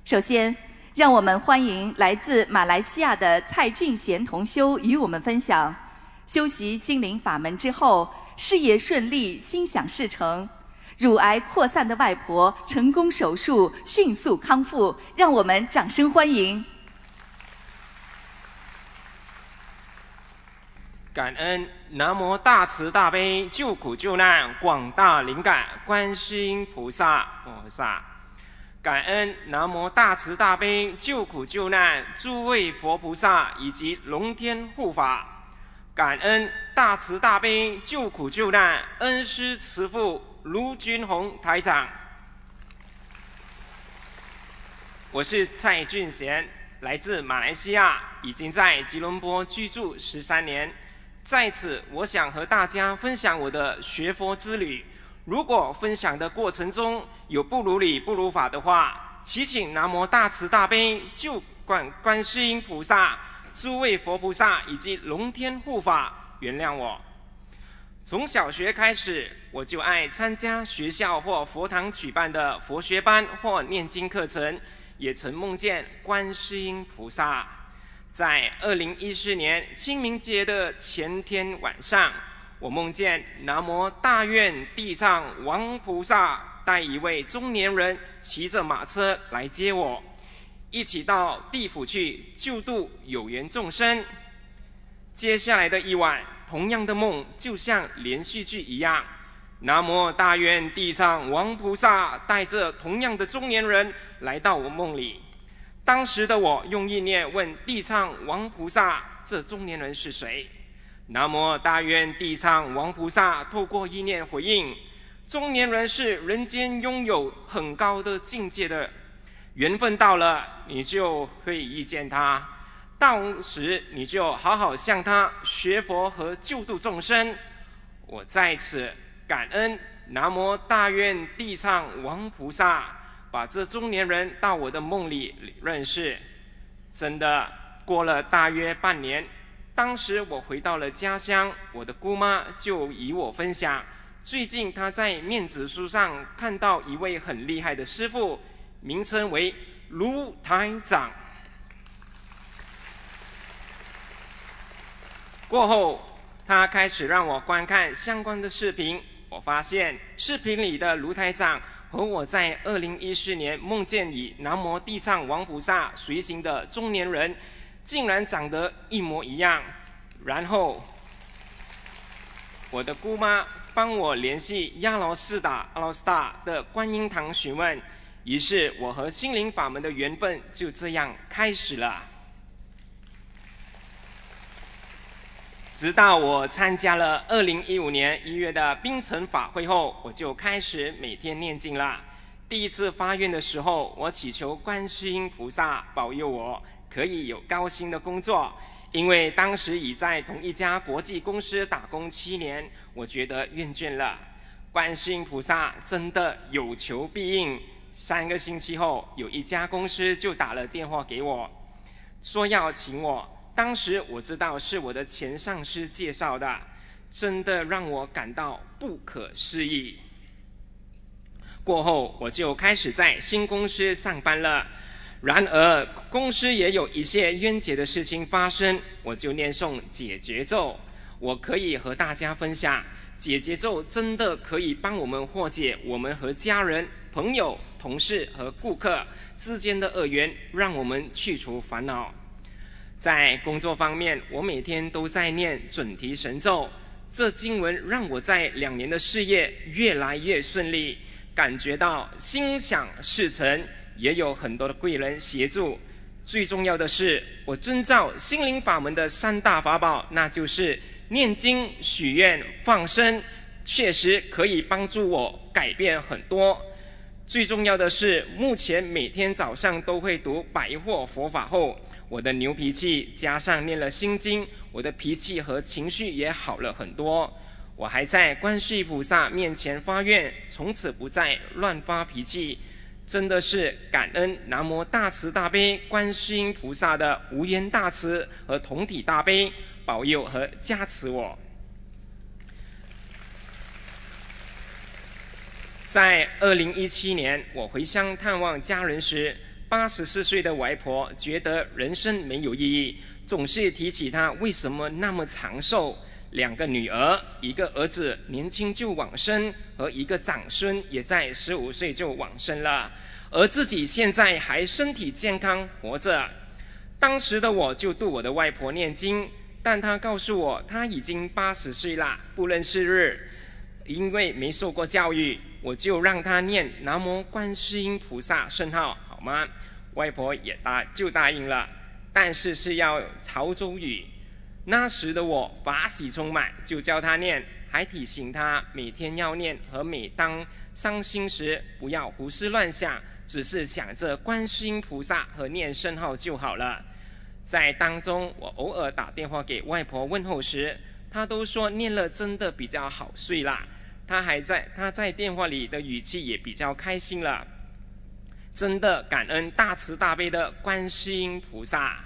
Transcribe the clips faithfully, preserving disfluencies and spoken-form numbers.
首先，让我们欢迎来自马来西亚的蔡俊贤同修与我们分享修习心灵法门之后，事业顺利，心想事成，乳癌扩散的外婆成功手术，迅速康复，让我们掌声欢迎。 感恩南无大慈大悲救苦救难广大灵感观世音菩萨菩萨，感恩南无大慈大悲救苦救难诸位佛菩萨以及龙天护法，感恩大慈大悲救苦救难恩师慈父卢军宏台长。我是蔡俊贤，来自马来西亚，已经在吉隆坡居住十三年。在此，我想和大家分享我的学佛之旅。如果分享的过程中有不如理、不如法的话，祈请南无大慈大悲救观观世音菩萨、诸位佛菩萨以及龙天护法原谅我。从小学开始，我就爱参加学校或佛堂举办的佛学班或念经课程，也曾梦见观世音菩萨。在二零一四年清明节的前天晚上，我梦见南无大愿地藏王菩萨带一位中年人骑着马车来接我，一起到地府去救度有缘众生。接下来的一晚，同样的梦就像连续剧一样，南无大愿地藏王菩萨带着同样的中年人来到我梦里。当时的我用意念问地藏王菩萨：“这中年人是谁？”南无大愿地藏王菩萨透过意念回应：“中年人是人间拥有很高的境界的，缘分到了，你就可以遇见他。到时你就好好向他学佛和救度众生。”我在此感恩南无大愿地藏王菩萨，把这中年人到我的梦里认识。真的过了大约半年，当时我回到了家乡，我的姑妈就与我分享，最近她在面子书上看到一位很厉害的师父，名称为卢台长。过后，她开始让我观看相关的视频，我发现视频里的卢台长和我在二零一四年梦见以南无地藏王菩萨随行的中年人，竟然长得一模一样。然后，我的姑妈帮我联系亚罗士打阿罗斯达的观音堂询问，于是我和心灵法门的缘分就这样开始了。直到我参加了二零一五年一月的槟城法会后，我就开始每天念经了。第一次发愿的时候，我祈求观世音菩萨保佑我可以有高薪的工作，因为当时已在同一家国际公司打工七年，我觉得厌倦了。观世音菩萨真的有求必应。三个星期后，有一家公司就打了电话给我，说要请我。当时我知道是我的前上司介绍的，真的让我感到不可思议。过后我就开始在新公司上班了，然而公司也有一些冤结的事情发生，我就念诵解结咒。我可以和大家分享，解结咒真的可以帮我们化解我们和家人、朋友、同事和顾客之间的恶缘，让我们去除烦恼。在工作方面，我每天都在念准提神咒，这经文让我在两年的事业越来越顺利，感觉到心想事成，也有很多的贵人协助。最重要的是，我遵照心灵法门的三大法宝，那就是念经、许愿、放生，确实可以帮助我改变很多。最重要的是，目前每天早上都会读百货佛法后，我的牛脾气加上念了心经，我的脾气和情绪也好了很多。我还在观世音菩萨面前发愿，从此不再乱发脾气。真的是感恩南无大慈大悲观世音菩萨的无缘大慈和同体大悲，保佑和加持我。在二零一七年，我回乡探望家人时， 八十四岁的外婆觉得人生没有意义，总是提起她为什么那么长寿。两个女儿，一个儿子年轻就往生，和一个长孙也在十五岁就往生了，而自己现在还身体健康活着。当时的我就度我的外婆念经，但她告诉我她已经八十岁了，不认识日，因为没受过教育，我就让她念南无观世音菩萨圣号，好吗？外婆也答就答应了，但是是要潮州语。那时的我法喜充满，就教她念，还提醒她每天要念，和每当伤心时不要胡思乱想，只是想着观世音菩萨和念圣号就好了。在当中，我偶尔打电话给外婆问候时，她都说念了真的比较好睡啦。她还在她在电话里的语气也比较开心了。真的感恩大慈大悲的观世音菩萨。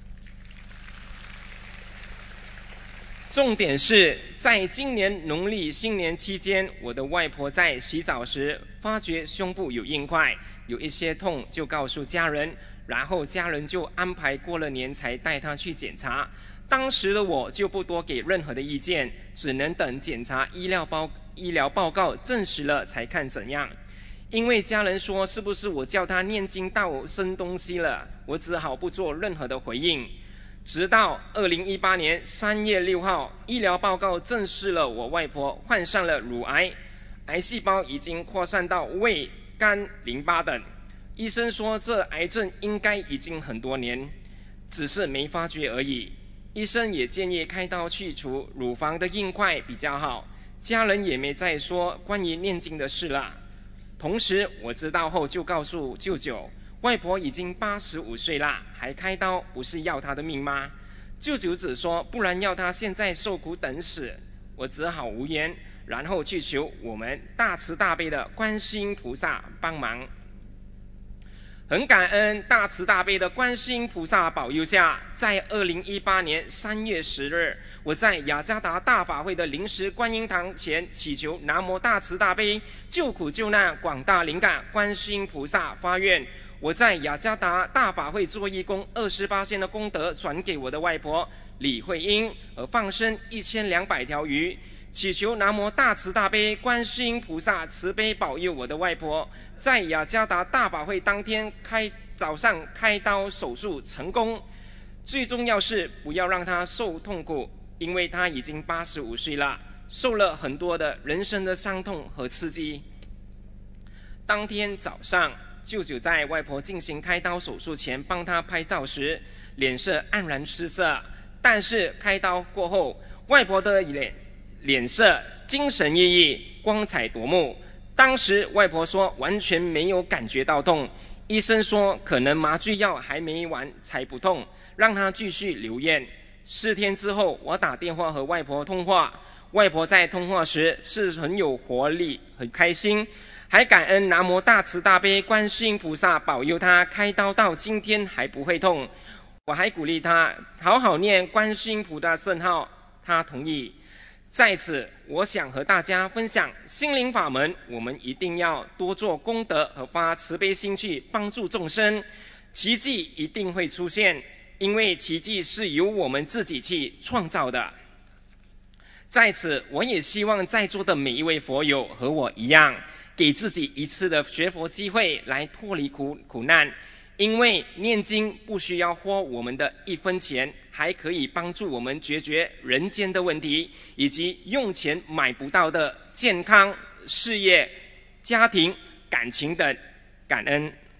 重点是在今年农历新年期间，我的外婆在洗澡时发觉胸部有硬块，有一些痛，就告诉家人，然后家人就安排过了年才带她去检查。当时的我就不多给任何的意见，只能等检查医疗报医疗报告证实了才看怎样。因为家人说是不是我叫她念经到生东西了，我只好不做任何的回应。直到二零一八年三月六号，医疗报告证实了我外婆患上了乳癌，癌细胞已经扩散到胃、肝、淋巴等。医生说这癌症应该已经很多年，只是没发觉而已。医生也建议开刀去除乳房的硬块比较好。家人也没再说关于念经的事了。同时我知道后就告诉舅舅，外婆已经八十五岁啦，还开刀，不是要她的命吗？舅舅只说不然要她现在受苦等死。我只好无言，然后去求我们大慈大悲的观世音菩萨帮忙。很感恩大慈大悲的观世音菩萨保佑下，在二零一八年三月十日，我在雅加达大法会的临时观音堂前祈求南无大慈大悲救苦救难广大灵感观世音菩萨发愿，我在雅加达大法会做义工二十八仙的功德传给我的外婆李慧英，而放生一千两百条鱼，祈求南无大慈大悲观世音菩萨慈悲保佑我的外婆在雅加达大法会当天开早上开刀手术成功。最重要是不要让她受痛苦，因为她已经八十五岁了，受了很多的人生的伤痛和刺激。当天早上，舅舅在外婆进行开刀手术前帮她拍照时，脸色黯然失色，但是开刀过后，外婆的脸脸色精神奕奕，光彩夺目。当时外婆说完全没有感觉到痛，医生说可能麻醉药还没完才不痛，让她继续留院。四天之后，我打电话和外婆通话，外婆在通话时是很有活力，很开心，还感恩南无大慈大悲观世音菩萨保佑她开刀到今天还不会痛。我还鼓励她好好念观世音菩萨圣号，她同意。在此，我想和大家分享心灵法门，我们一定要多做功德和发慈悲心去帮助众生，奇迹一定会出现，因为奇迹是由我们自己去创造的。在此，我也希望在座的每一位佛友和我一样，给自己一次的学佛机会来脱离苦苦难，因为念经不需要花我们的一分钱，还可以帮助我们解决人间的问题，以及用钱买不到的健康、事业、家庭、感情等。感恩。